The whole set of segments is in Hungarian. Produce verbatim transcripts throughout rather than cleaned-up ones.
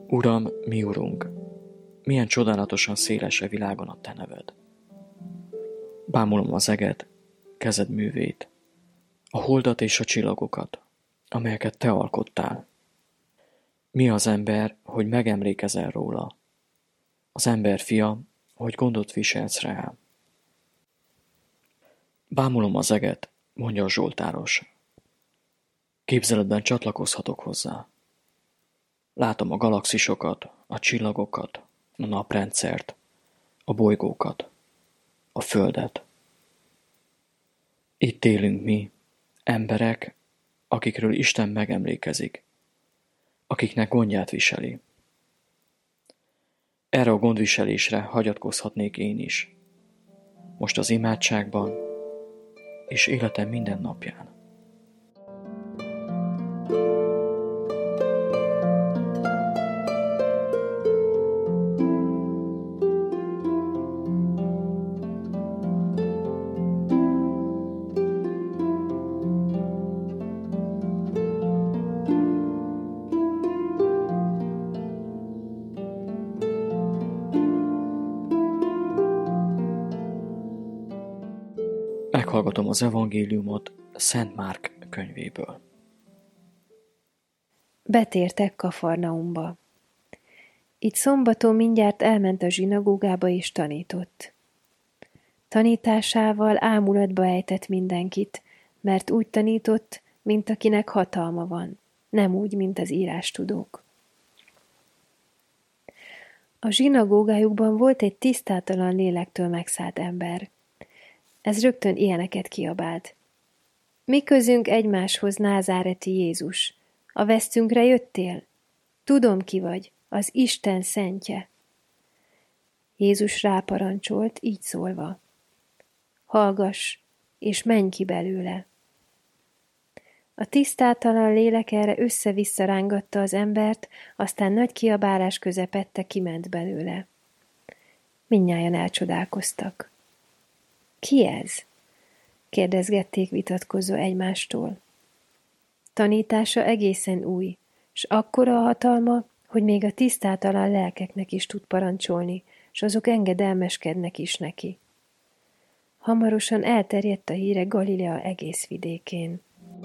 Uram, mi Urunk, milyen csodálatosan széles e világon a Te neved. Bámulom az eget, kezed művét, a holdat és a csillagokat, amelyeket Te alkottál. Mi az ember, hogy megemlékezel róla? Az ember fia, hogy gondot viselsz rá. Bámulom az eget, mondja a zsoltáros. Képzeletben csatlakozhatok hozzá. Látom a galaxisokat, a csillagokat, a naprendszert, a bolygókat, a földet. Itt élünk mi, emberek, akikről Isten megemlékezik, akiknek gondját viseli. Erre a gondviselésre hagyatkozhatnék én is, most az imádságban és életem minden napján. Meghallgatom az evangéliumot Szent Márk könyvéből. Betértek Kafarnaumba. Itt szombaton mindjárt elment a zsinagógába és tanított. Tanításával ámulatba ejtett mindenkit, mert úgy tanított, mint akinek hatalma van, nem úgy, mint az írástudók. A zsinagógájukban volt egy tisztátalan lélektől megszállt ember. Ez rögtön ilyeneket kiabált. Mi közünk egymáshoz, názáreti Jézus? A vesztünkre jöttél? Tudom, ki vagy, az Isten szentje. Jézus ráparancsolt, így szólva. Hallgass, és menj ki belőle. A tisztátalan lélek erre össze-vissza rángatta az embert, aztán nagy kiabálás közepette kiment belőle. Mindnyájan elcsodálkoztak. Ki ez? Kérdezgették vitatkozva egymástól. Tanítása egészen új, s akkora a hatalma, hogy még a tisztátalan lelkeknek is tud parancsolni, s azok engedelmeskednek is neki. Hamarosan elterjedt a híre Galilea egész vidékén.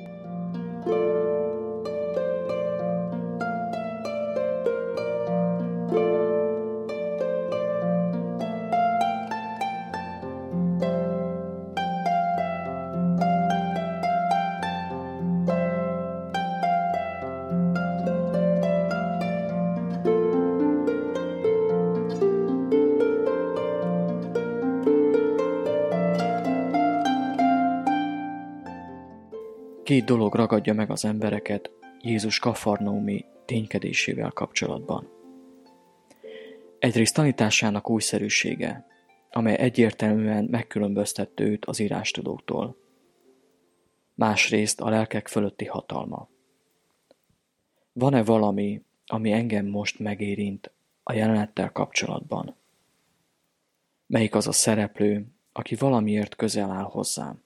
Két dolog ragadja meg az embereket Jézus kafarnaumi ténykedésével kapcsolatban. Egyrészt tanításának újszerűsége, amely egyértelműen megkülönböztette őt az írástudóktól. Másrészt a lelkek fölötti hatalma. Van-e valami, ami engem most megérint a jelenettel kapcsolatban? Melyik az a szereplő, aki valamiért közel áll hozzám?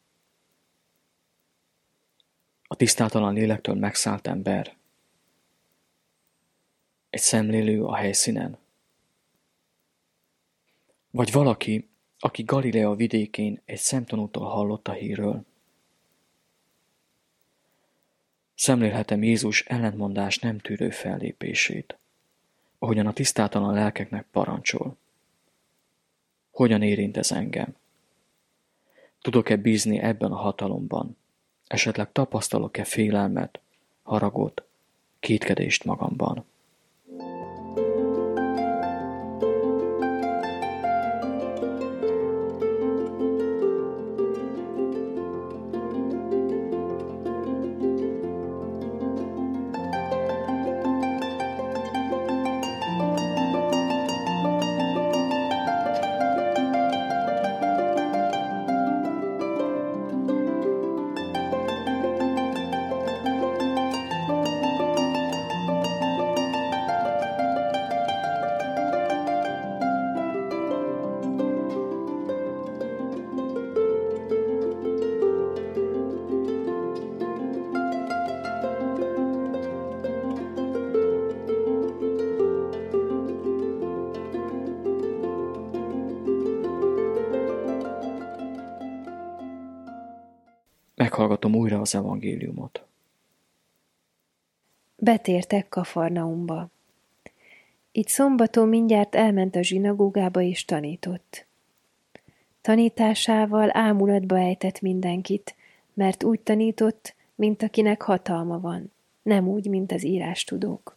A tisztátalan lélektől megszállt ember. Egy szemlélő a helyszínen. Vagy valaki, aki Galilea vidékén egy szemtanútól hallott a hírről. Szemlélhetem Jézus ellentmondás nem tűrő fellépését, ahogyan a tisztátalan lelkeknek parancsol. Hogyan érint ez engem? Tudok-e bízni ebben a hatalomban? Esetleg tapasztalok-e félelmet, haragot, kétkedést magamban? hallgatom újra az evangéliumot. Betértek Kafarnaumba. Itt szombaton mindjárt elment a zsinagógába és tanított. Tanításával ámulatba ejtett mindenkit, mert úgy tanított, mint akinek hatalma van, nem úgy, mint az írástudók.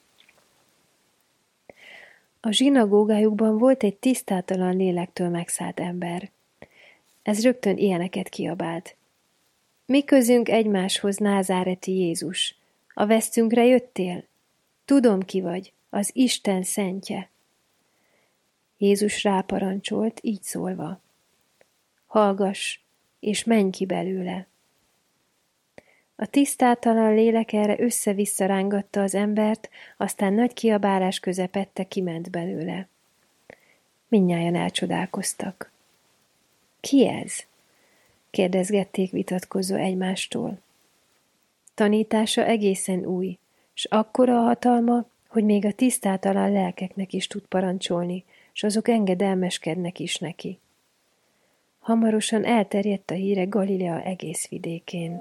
A zsinagógájukban volt egy tisztátalan lélektől megszállt ember. Ez rögtön ilyeneket kiabált. Mi közünk egymáshoz, názáreti Jézus? A vesztünkre jöttél? Tudom, ki vagy, az Isten szentje. Jézus ráparancsolt, így szólva. Hallgass, és menj ki belőle. A tisztátalan lélek erre össze-vissza rángatta az embert, aztán nagy kiabálás közepette kiment belőle. Mindnyájan elcsodálkoztak. Ki ez? Kérdezgették vitatkozó egymástól. Tanítása egészen új, s akkora a hatalma, hogy még a tisztátalan lelkeknek is tud parancsolni, s azok engedelmeskednek is neki. Hamarosan elterjedt a híre Galilea egész vidékén.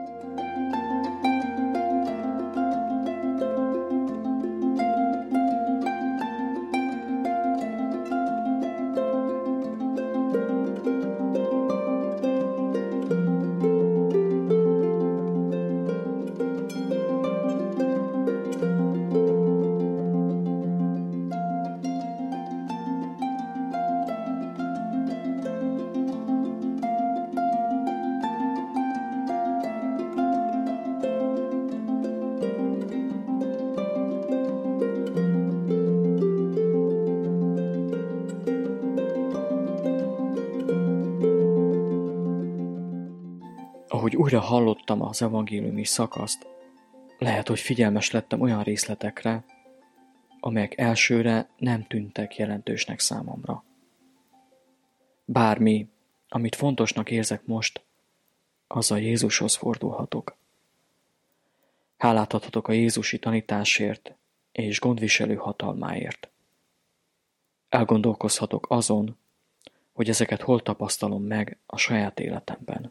Ahogy újra hallottam az evangéliumi szakaszt, lehet, hogy figyelmes lettem olyan részletekre, amelyek elsőre nem tűntek jelentősnek számomra. Bármi, amit fontosnak érzek most, azzal Jézushoz fordulhatok. Hálát adhatok a Jézusi tanításért és gondviselő hatalmáért. Elgondolkozhatok azon, hogy ezeket hol tapasztalom meg a saját életemben.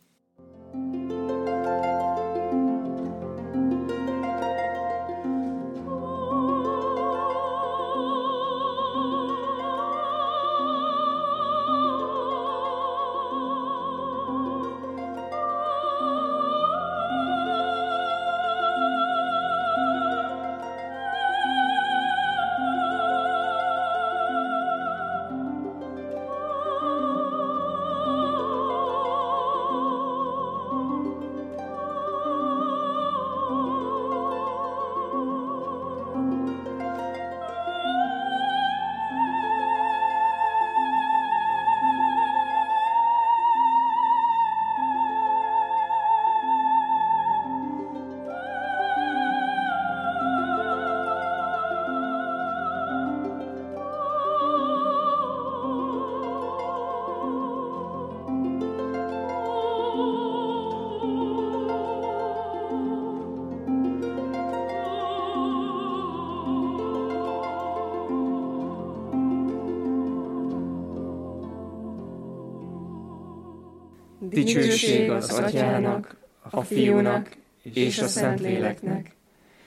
Dicsőség az Atyának, a Fiúnak és a Szentléleknek,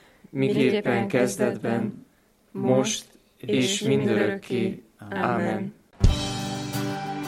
miképpen kezdetben, most és mindörökké. Ámen.